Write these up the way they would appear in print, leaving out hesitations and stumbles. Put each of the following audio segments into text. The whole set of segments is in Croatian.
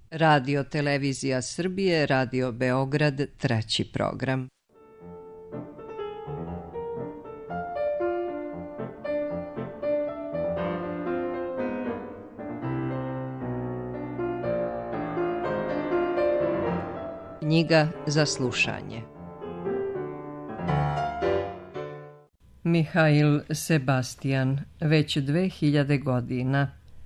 Radio Televizija Srbije, Radio Beograd, 3. program. Knjiga za slušanje. Mihail Sebastian, već 2000 godina.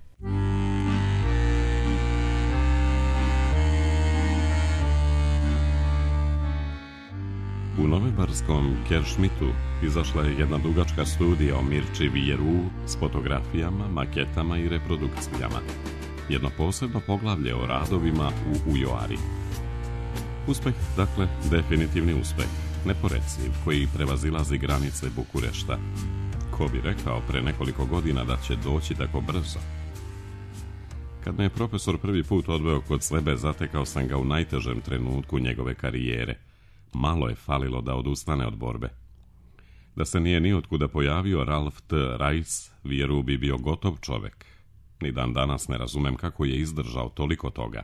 U novembarskom Keršmitu izašla je jedna dugačka studija o Mirči Vieru s fotografijama, maketama i reprodukcijama. Jedno posebno poglavlje o radovima u Ujoari. Uspeh, dakle, definitivni uspeh, neporeciv, koji prevazilazi granice Bukurešta. Ko bi rekao pre nekoliko godina da će doći tako brzo? Kad me je profesor prvi put odveo kod sebe, zatekao sam ga u najtežem trenutku njegove karijere. Malo je falilo da odustane od borbe. Da se nije niotkuda pojavio Ralph T. Rice, Vieru bi bio gotov čovek. Ni dan danas ne razumem kako je izdržao toliko toga.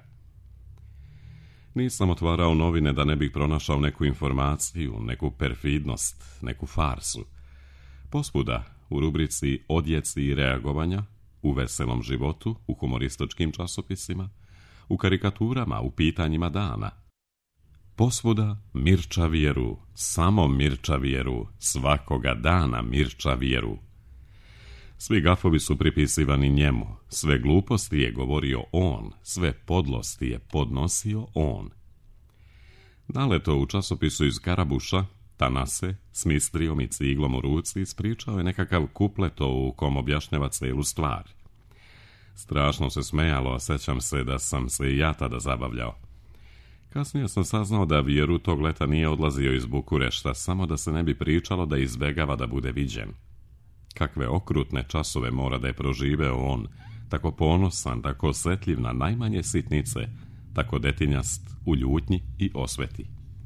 Nisam otvarao novine da ne bih pronašao neku informaciju, neku perfidnost, neku farsu. Posvuda, u rubrici Odjeci i reagovanja, u Veselom životu, u humorističkim časopisima, u karikaturama, u pitanjima dana. Posvuda Mirča Vieru, samo Mirča Vieru, svakoga dana Mirča Vieru. Svi gafovi su pripisivani njemu, sve gluposti je govorio on, sve podlosti je podnosio on. Naleto u časopisu iz Karabuša, Tanase, s mistrijom i ciglom u ruci, ispričao je nekakav kuplet u kom objašnjava celu stvar. Strašno se smejalo, a sećam se da sam se i ja tada zabavljao. Kasnije sam saznao da Vieru tog leta nije odlazio iz Bukurešta, samo da se ne bi pričalo da izbegava da bude viđen. Kakve okrutne časove mora da je proživeo on, tako ponosan, tako osjetljiv na najmanje sitnice, tako detinjast u ljutnji i osveti.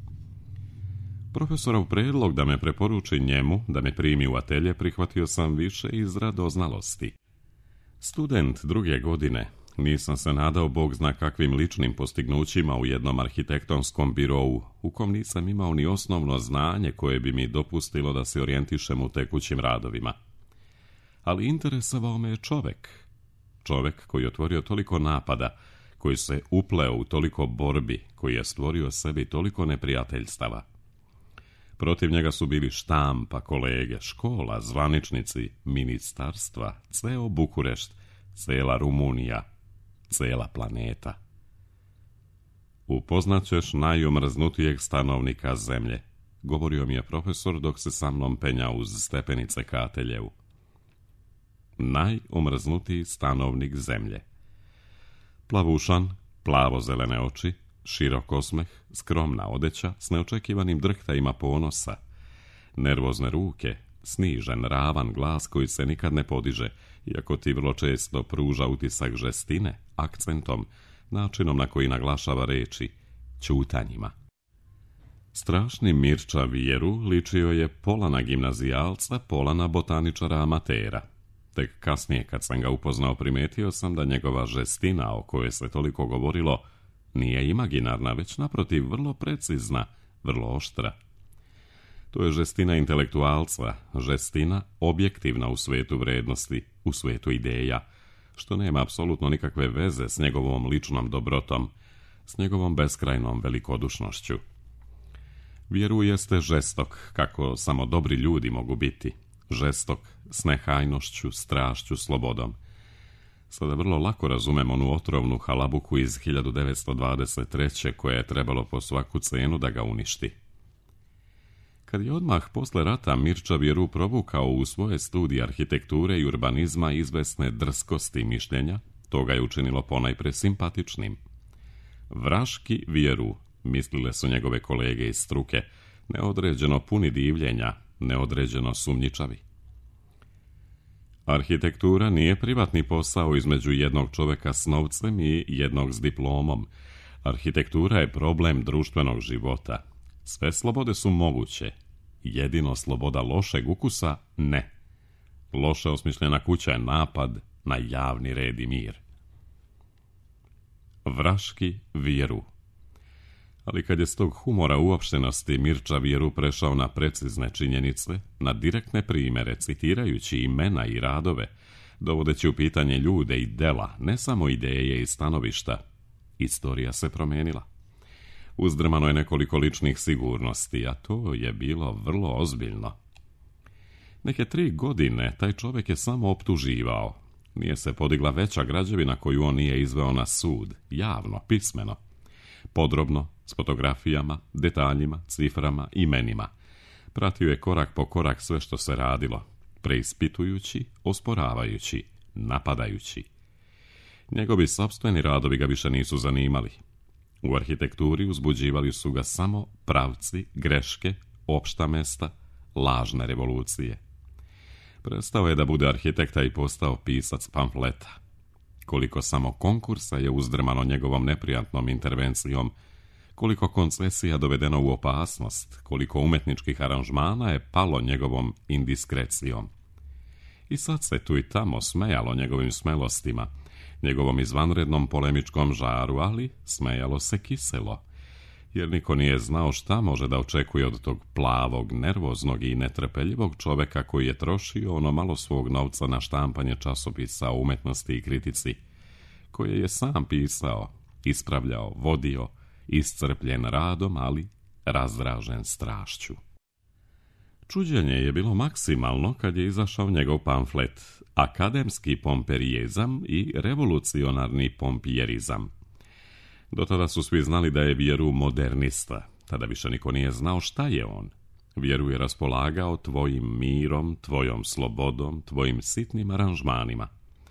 Profesorov predlog da me preporuči njemu, da me primi u atelje, prihvatio sam više iz radoznalosti. Student 2. godine, nisam se nadao Bog zna kakvim ličnim postignućima u jednom arhitektonskom birovu, u kom nisam imao ni osnovno znanje koje bi mi dopustilo da se orijentišem u tekućim radovima. Ali interesovao me je čovek. Čovek koji je otvorio toliko napada, koji se upleo u toliko borbi, koji je stvorio sebi toliko neprijateljstava. Protiv njega su bili štampa, kolege, škola, zvaničnici, ministarstva, ceo Bukurešt, cela Rumunija, cela planeta. Upoznat ćeš najomrznutijeg stanovnika zemlje, govorio mi je profesor dok se sa mnom penja uz stepenice ka ateljevu. Najomrznutiji stanovnik zemlje. Plavušan, plavo-zelene oči, širok osmeh, skromna odeća s neočekivanim drhtajima ponosa, nervozne ruke, snižen, ravan glas koji se nikad ne podiže, iako ti vrlo često pruža utisak žestine, akcentom, načinom na koji naglašava reči, ćutanjima. Strašni Mirča Vieru ličio je pola na gimnazijalca, pola na botaničara amatera. Tek kasnije, kad sam ga upoznao, primetio sam da njegova žestina, o kojoj se toliko govorilo, nije imaginarna, već naprotiv vrlo precizna, vrlo oštra. To je žestina intelektualca, žestina objektivna u svetu vrednosti, u svetu ideja, što nema apsolutno nikakve veze s njegovom ličnom dobrotom, s njegovom beskrajnom velikodušnošću. Vieru jeste žestok, kako samo dobri ljudi mogu biti, žestok s nehajnošću, strašću, slobodom. Sada vrlo lako razumem onu otrovnu halabuku iz 1923. koja je trebalo po svaku cenu da ga uništi. Kad je odmah posle rata Mirča Vieru provukao u svoje studije arhitekture i urbanizma izvesne drskosti mišljenja, to ga je učinilo ponajpre simpatičnim. Vraški Vieru, mislile su njegove kolege iz struke, neodređeno puni divljenja, neodređeno sumnjičavi. Arhitektura nije privatni posao između jednog čoveka s novcem i jednog s diplomom. Arhitektura je problem društvenog života. Sve slobode su moguće. Jedino sloboda lošeg ukusa ne. Loše osmišljena kuća je napad na javni red i mir. Vraški Vjeru. Ali kad je s tog humora uopštenosti Mirča Vjeru prešao na precizne činjenice, na direktne primjere, citirajući imena i radove, dovodeći u pitanje ljude i dela, ne samo ideje i stanovišta, istorija se promijenila. Uzdrmano je nekoliko ličnih sigurnosti, a to je bilo vrlo ozbiljno. Neke 3 godine taj čovjek je samo optuživao. Nije se podigla veća građevina koju on nije izveo na sud, javno, pismeno. Podrobno, s fotografijama, detaljima, ciframa, imenima. Pratio je korak po korak sve što se radilo, preispitujući, osporavajući, napadajući. Njegovi sopstveni radovi ga više nisu zanimali. U arhitekturi uzbuđivali su ga samo pravci, greške, opšta mesta, lažne revolucije. Prestao je da bude arhitekta i postao pisac pamfleta. Koliko samo konkursa je uzdrmano njegovom neprijatnom intervencijom, koliko koncesija dovedeno u opasnost, koliko umetničkih aranžmana je palo njegovom indiskrecijom. I sad se tu i tamo smejalo njegovim smelostima, njegovom izvanrednom polemičkom žaru, ali smejalo se kiselo, jer niko nije znao šta može da očekuje od tog plavog, nervoznog i netrpeljivog čoveka koji je trošio ono malo svog novca na štampanje časopisa o umetnosti i kritici, koje je sam pisao, ispravljao, vodio, iscrpljen radom, ali razdražen strašću. Čuđenje je bilo maksimalno kad je izašao njegov pamflet Akademski pomperijezam i revolucionarni pompijerizam. Do tada su svi znali da je Vjeru modernista, tada više niko nije znao šta je on. Vjeru je raspolagao tvojim mirom, tvojom slobodom, tvojim sitnim aranžmanima.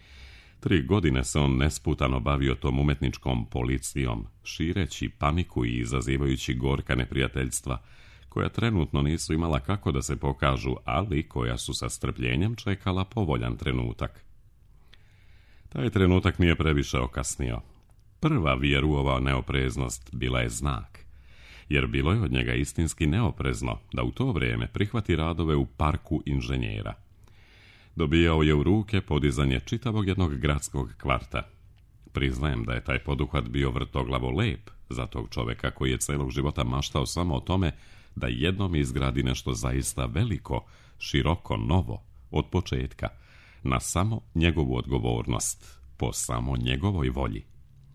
3 godine se on nesputano bavio tom umetničkom policijom, šireći paniku i izazivajući gorka neprijateljstva, koja trenutno nisu imala kako da se pokažu, ali koja su sa strpljenjem čekala povoljan trenutak. Taj trenutak nije previše okasnio. Prva Vjeruova neopreznost bila je znak, jer bilo je od njega istinski neoprezno da u to vrijeme prihvati radove u parku inženjera. Dobijao je u ruke podizanje čitavog jednog gradskog kvarta. Priznajem da je taj poduhvat bio vrtoglavo lep za tog čoveka koji je celog života maštao samo o tome da jednom izgradi nešto zaista veliko, široko, novo, od početka, na samo njegovu odgovornost, po samo njegovoj volji.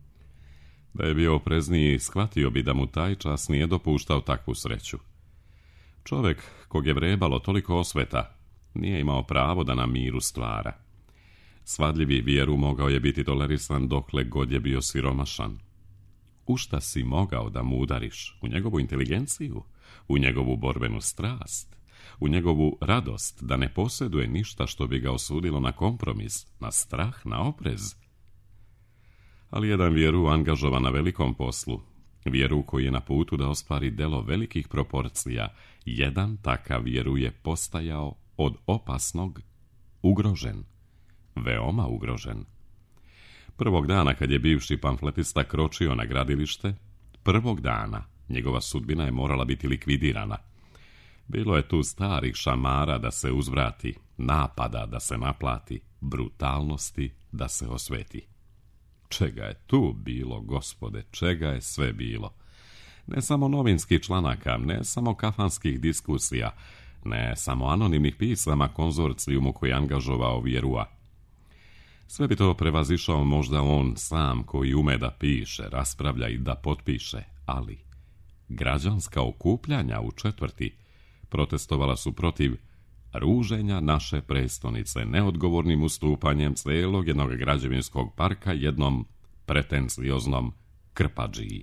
Da je bio oprezniji, shvatio bi da mu taj čas nije dopuštao takvu sreću. Čovjek kog je vrebalo toliko osveta, nije imao pravo da na miru stvara. Svadljivi Vjeru mogao je biti tolerisan dokle god je bio siromašan. U šta si mogao da mu udariš? U njegovu inteligenciju? U njegovu borbenu strast? U njegovu radost da ne posjeduje ništa što bi ga osudilo na kompromis, na strah, na oprez? Ali jedan Vjeru angažovan na velikom poslu, Vjeru koji je na putu da ostvari delo velikih proporcija, jedan takav Vjeru je postajao od opasnog ugrožen, veoma ugrožen. Prvog dana kad je bivši pamfletista kročio na gradilište, prvog dana njegova sudbina je morala biti likvidirana. Bilo je tu starih šamara da se uzvrati, napada da se naplati, brutalnosti da se osveti. Čega je tu bilo, gospode, čega je sve bilo? Ne samo novinskih članaka, ne samo kafanskih diskusija, ne samo anonimnih pisama konzorcijumu koji je angažovao Vjerua. Sve bi to prevazišao možda on sam koji ume da piše, raspravlja i da potpiše, ali građanska okupljanja u četvrti protestovala su protiv ruženja naše prestonice neodgovornim ustupanjem celog jednog građevinskog parka jednom pretencioznom krpadžiji.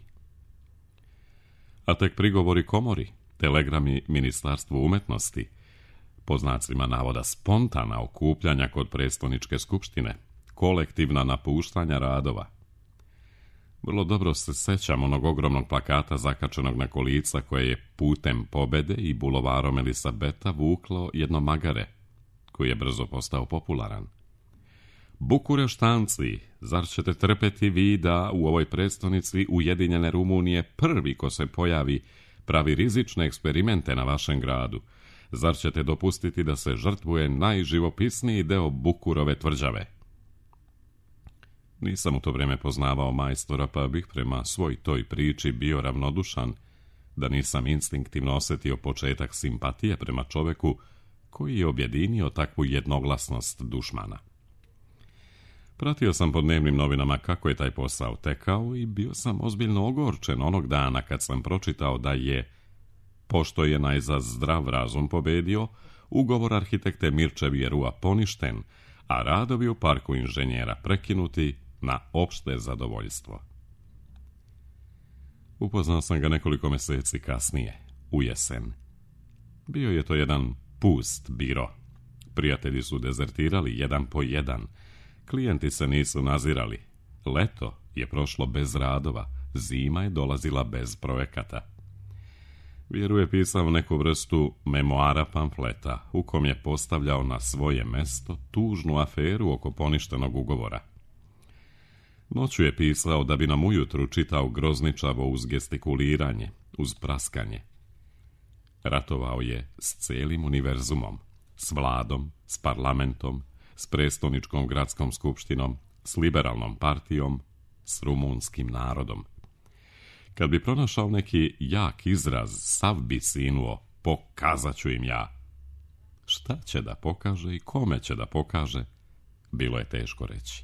A tek prigovori komori, telegrami Ministarstvu umetnosti, po znacima navoda spontana okupljanja kod prestoničke skupštine, kolektivna napuštanja radova. Vrlo dobro se sećam onog ogromnog plakata zakačenog na kolica koje je putem Pobede i bulovarom Elisabeta vuklo jedno magare, koji je brzo postao popularan. Bukureštanci, zar ćete trpeti vi da u ovoj prestonici Ujedinjene Rumunije prvi ko se pojavi pravi rizične eksperimente na vašem gradu? Zar ćete dopustiti da se žrtvuje najživopisniji deo Bukurove tvrđave? Nisam u to vrijeme poznavao majstora, pa bih prema svoj toj priči bio ravnodušan, da nisam instinktivno osjetio početak simpatije prema čoveku koji je objedinio takvu jednoglasnost dušmana. Pratio sam po dnevnim novinama kako je taj posao tekao i bio sam ozbiljno ogorčen onog dana kad sam pročitao da je, pošto je najzad zdrav razum pobedio, ugovor arhitekte Mirče Vjerua poništen, a radovi u parku inženjera prekinuti na opšte zadovoljstvo. Upoznao sam ga nekoliko mjeseci kasnije, u jesen. Bio je to jedan pust biro. Prijatelji su dezertirali jedan po jedan. Klijenti se nisu nazirali. Leto je prošlo bez radova, zima je dolazila bez projekata. Vjeru je pisao neku vrstu memoara pamfleta, u kom je postavljao na svoje mesto tužnu aferu oko poništenog ugovora. Noću je pisao da bi nam ujutru čitao grozničavo uz gestikuliranje, uz praskanje. Ratovao je s cijelim univerzumom, s vladom, s parlamentom, s prestoničkom gradskom skupštinom, s liberalnom partijom, s rumunskim narodom. Kad bi pronašao neki jak izraz, sav bi sinuo, pokazat ću im ja. Šta će da pokaže i kome će da pokaže, bilo je teško reći.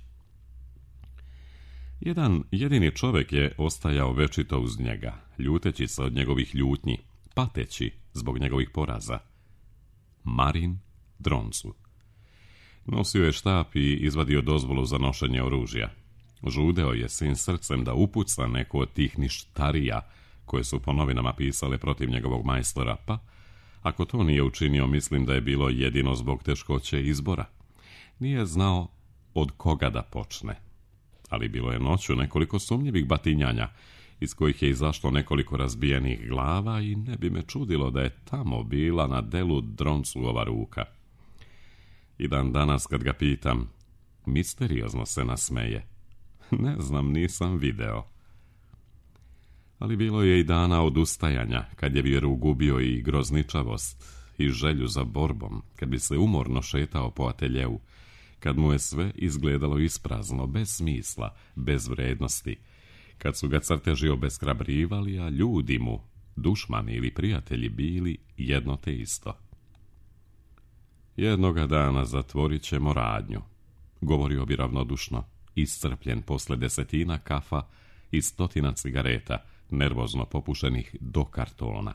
Jedan jedini čovjek je ostajao večito uz njega, ljuteći se od njegovih ljutnji, pateći zbog njegovih poraza. Marin Droncu. Nosio je štap i izvadio dozvolu za nošenje oružja. Žudeo je svim srcem da upuca neku od tih ništarija koje su po novinama pisale protiv njegovog majstora, pa ako to nije učinio, mislim da je bilo jedino zbog teškoće izbora. Nije znao od koga da počne. Ali bilo je noću nekoliko sumnjivih batinjanja, iz kojih je izašlo nekoliko razbijenih glava i ne bi me čudilo da je tamo bila na delu Droncuova ruka. I dan danas kad ga pitam, misteriozno se nasmeje. Ne znam, nisam video. Ali bilo je i dana odustajanja, kad je Vjeru gubio i grozničavost i želju za borbom, kad bi se umorno šetao po ateljeu, kad mu je sve izgledalo isprazno, bez smisla, bez vrednosti, kad su ga crteži obeshrabrivali, a ljudi mu, dušmani ili prijatelji, bili jedno te isto. Jednoga dana zatvorit ćemo radnju, govorio bi ravnodušno, iscrpljen posle 10 kafa i 100 cigareta, nervozno popušenih do kartona.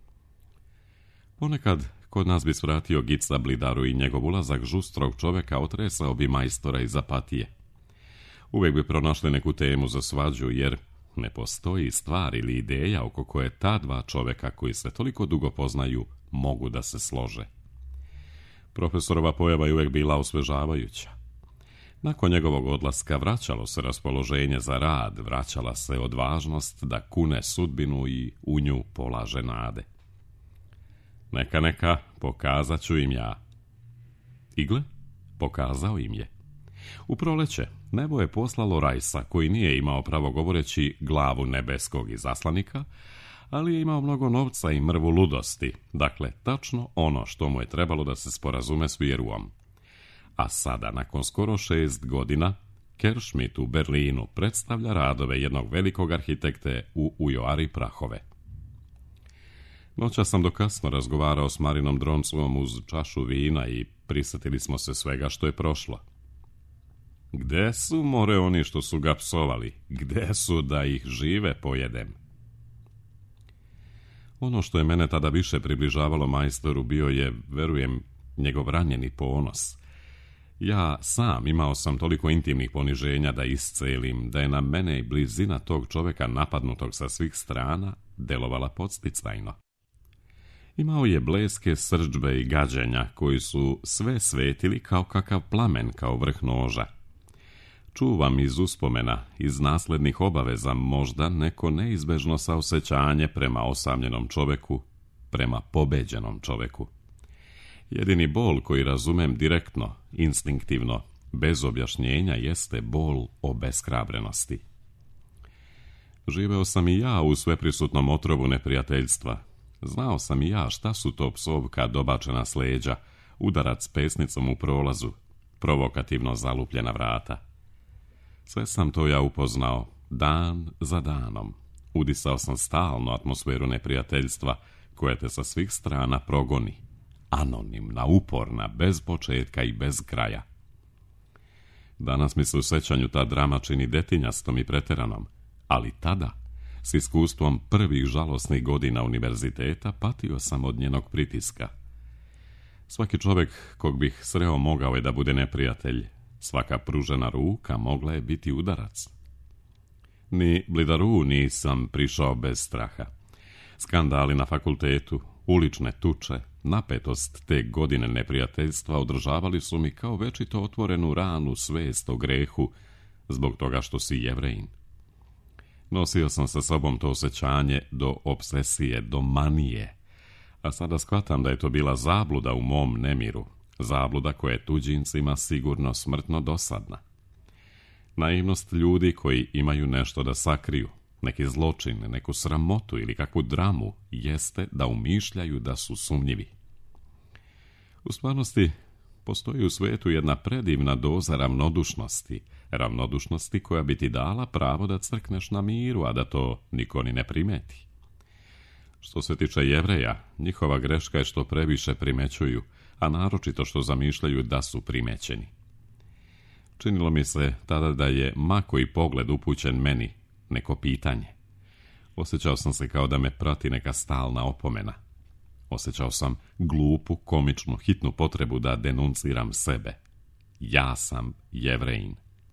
Ponekad kod nas bi svratio Gica Blidaru i njegov ulazak žustrog čovjeka otresao bi majstora iz apatije. Uvijek bi pronašli neku temu za svađu, jer ne postoji stvar ili ideja oko koje ta dva čovjeka koji se toliko dugo poznaju mogu da se slože. Profesorova pojava je uvijek bila osvežavajuća. Nakon njegovog odlaska vraćalo se raspoloženje za rad, vraćala se odvažnost da kune sudbinu i u nju polaže nade. Neka, pokazat ću im ja. Igle, pokazao im je. U proleće nebo je poslalo Rajsa, koji nije imao, pravo govoreći, glavu nebeskog izaslanika, ali je imao mnogo novca i mrvu ludosti, dakle, tačno ono što mu je trebalo da se sporazume s Vjeruom. A sada, nakon skoro 6 godina, Kerschmidt u Berlinu predstavlja radove jednog velikog arhitekte u ujoari prahove. Noća sam do kasno razgovarao s Marinom Droncuom uz čašu vina i prisjetili smo se svega što je prošlo. Gde su, more, oni što su ga psovali? Gde su da ih žive pojedem? Ono što je mene tada više približavalo majstoru bio je, verujem, njegov ranjeni ponos. Ja sam imao sam toliko intimnih poniženja da iscelim, da je na mene i blizina tog čovjeka napadnutog sa svih strana delovala podsticajno. Imao je bleske srdžbe i gađenja koji su sve svetili kao kakav plamen, kao vrh noža. Čuvam iz uspomena, iz naslednih obaveza možda neko neizbežno saosećanje prema osamljenom čovjeku, prema pobeđenom čovjeku. Jedini bol koji razumem direktno, instinktivno, bez objašnjenja, jeste bol obeshrabrenosti. Živeo sam i ja u sveprisutnom otrovu neprijateljstva. Znao sam i ja šta su to psovka dobačena s leđa, udarac pesnicom u prolazu, provokativno zalupljena vrata. Sve sam to ja upoznao, dan za danom. Udisao sam stalno atmosferu neprijateljstva koja te sa svih strana progoni. Anonimna, uporna, bez početka i bez kraja. Danas mi se u sećanju ta drama čini detinjastom i preteranom, ali tada, s iskustvom prvih žalosnih godina univerziteta, patio sam od njenog pritiska. Svaki čovjek kog bih sreo mogao je da bude neprijatelj. Svaka pružena ruka mogla je biti udarac. Ni blidaru nisam prišao bez straha. Skandali na fakultetu, ulične tuče, napetost te godine neprijateljstva održavali su mi kao večito otvorenu ranu svest o grehu zbog toga što si Jevrejin. Nosio sam sa sobom to osjećanje do obsesije, do manije, a sada shvatam da je to bila zabluda u mom nemiru, zabluda koja je tuđincima sigurno smrtno dosadna. Naivnost ljudi koji imaju nešto da sakriju, neki zločin, neku sramotu ili kakvu dramu, jeste da umišljaju da su sumnjivi. U stvarnosti, postoji u svijetu jedna predivna doza ravnodušnosti koja bi ti dala pravo da crkneš na miru, a da to niko ni ne primeti. Što se tiče Jevreja, njihova greška je što previše primećuju, a naročito što zamišljaju da su primećeni. Činilo mi se tada da je ma koji pogled upućen meni, neko pitanje. Osjećao sam se kao da me prati neka stalna opomena. Osjećao sam glupu, komičnu, hitnu potrebu da denunciram sebe. Ja sam Jevrejin.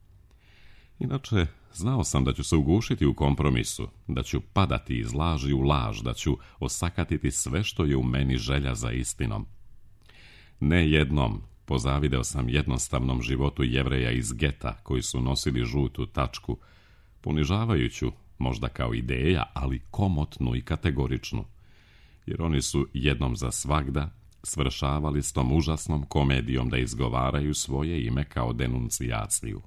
Inače, znao sam da ću se ugušiti u kompromisu, da ću padati iz laži u laž, da ću osakatiti sve što je u meni želja za istinom. Ne jednom pozavideo sam jednostavnom životu Jevreja iz geta koji su nosili žutu tačku, ponižavajuću, možda kao ideja, ali komotnu i kategoričnu, jer oni su jednom za svagda svršavali s tom užasnom komedijom da izgovaraju svoje ime kao denuncijaciju.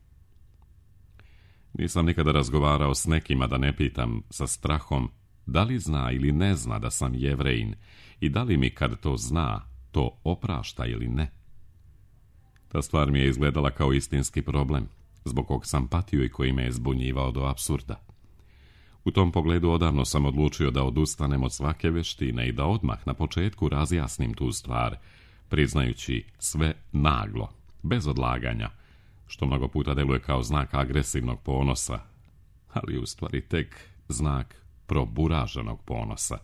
Nisam nikada razgovarao s nekima da ne pitam sa strahom da li zna ili ne zna da sam Jevrejin i da li mi kad to zna, to oprašta ili ne. Ta stvar mi je izgledala kao istinski problem, zbog kog sam patio i koji me je zbunjivao do apsurda. U tom pogledu odavno sam odlučio da odustanem od svake veštine i da odmah na početku razjasnim tu stvar, priznajući sve naglo, bez odlaganja, što mnogo puta deluje kao znak agresivnog ponosa, ali u stvari tek znak proburaženog ponosa.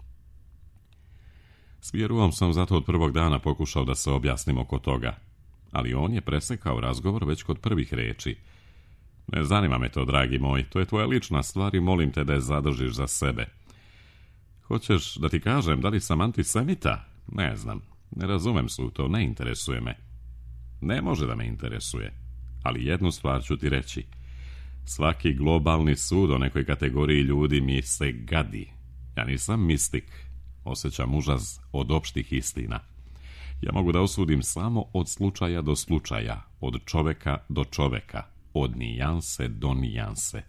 S vjerujem sam zato od prvog dana pokušao da se objasnim oko toga, ali on je presekao razgovor već kod prvih reči. Ne zanima me to, dragi moj, to je tvoja lična stvar i molim te da je zadržiš za sebe. Hoćeš da ti kažem da li sam antisemita? Ne znam, ne razumem se u to, ne interesuje me. Ne može da me interesuje, ali jednu stvar ću ti reći. Svaki globalni sud o nekoj kategoriji ljudi mi se gadi. Ja nisam mistik, osjećam užas od opštih istina. Ja mogu da osudim samo od slučaja do slučaja, od čoveka do čoveka, od nijanse do nijanse.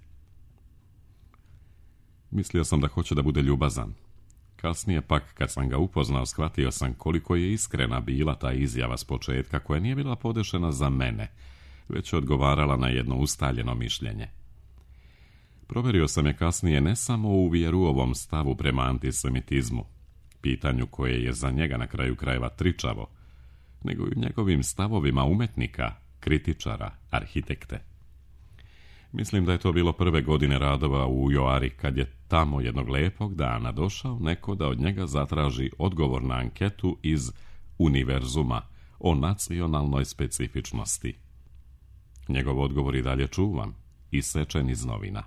Mislio sam da hoće da bude ljubazan. Kasnije pak, kad sam ga upoznao, shvatio sam koliko je iskrena bila ta izjava s početka, koja nije bila podešena za mene, već je odgovarala na jedno ustaljeno mišljenje. Proverio sam je kasnije ne samo u Vjeruovom stavu prema antisemitizmu, pitanju koje je za njega na kraju krajeva tričavo, nego i u njegovim stavovima umetnika, kritičara, arhitekte. Mislim da je to bilo prve godine radova u Joari, kad je tamo jednog lepog dana došao neko da od njega zatraži odgovor na anketu iz Univerzuma o nacionalnoj specifičnosti. Njegov odgovor i dalje čuvam, isečen iz novina.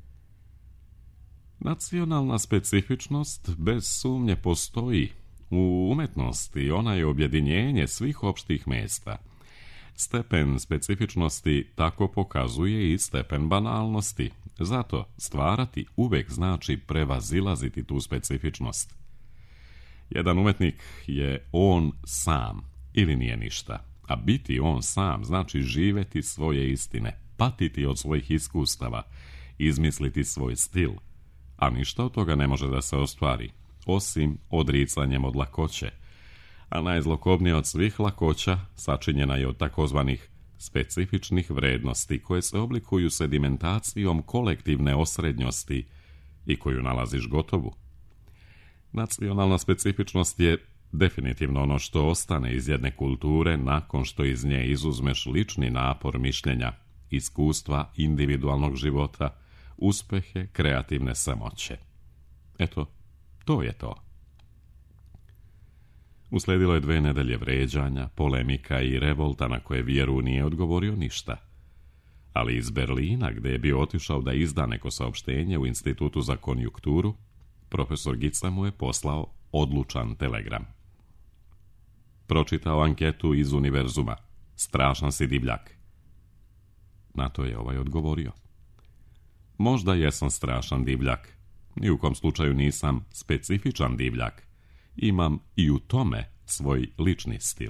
Nacionalna specifičnost bez sumnje postoji. U umetnosti ona je objedinjenje svih opštih mjesta. Stepen specifičnosti tako pokazuje i stepen banalnosti. Zato stvarati uvek znači prevazilaziti tu specifičnost. Jedan umetnik je on sam ili nije ništa, a biti on sam znači živeti svoje istine, patiti od svojih iskustava, izmisliti svoj stil, a ništa od toga ne može da se ostvari, osim odricanjem od lakoće, a najzlokobnija od svih lakoća sačinjena je od takozvanih specifičnih vrednosti koje se oblikuju sedimentacijom kolektivne osrednjosti i koju nalaziš gotovu. Nacionalna specifičnost je definitivno ono što ostane iz jedne kulture nakon što iz nje izuzmeš lični napor mišljenja, iskustva individualnog života, uspehe kreativne samoće. Eto, to je to. Usledilo je 2 nedelje vređanja, polemika i revolta na koje Vjeru nije odgovorio ništa. Ali iz Berlina, gdje je bio otišao da izda neko saopštenje u Institutu za konjukturu, profesor Gica mu je poslao odlučan telegram. Pročitao anketu iz univerzuma. Strašan si divljak. Na to je ovaj odgovorio. Možda jesam strašan divljak. Ni u kom slučaju nisam specifičan divljak. Imam i u tome svoj lični stil.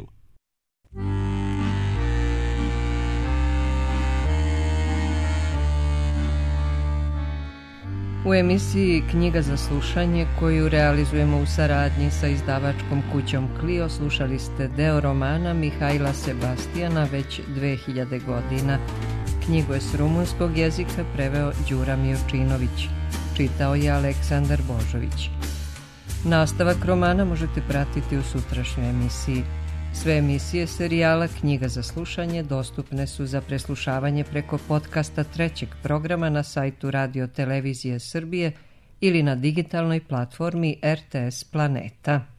U emisiji Knjiga za slušanje, koju realizujemo u saradnji sa izdavačkom kućom Clio, slušali ste deo romana Mihajla Sebastijana Već 2000 godina. Knjigu je s rumunskog jezika preveo Đura Mijovčinović. Čitao je Aleksandar Božović. Nastavak romana možete pratiti u sutrašnjoj emisiji. Sve emisije serijala Knjiga za slušanje dostupne su za preslušavanje preko podcasta 3. programa na sajtu Radio Televizije Srbije ili na digitalnoj platformi RTS Planeta.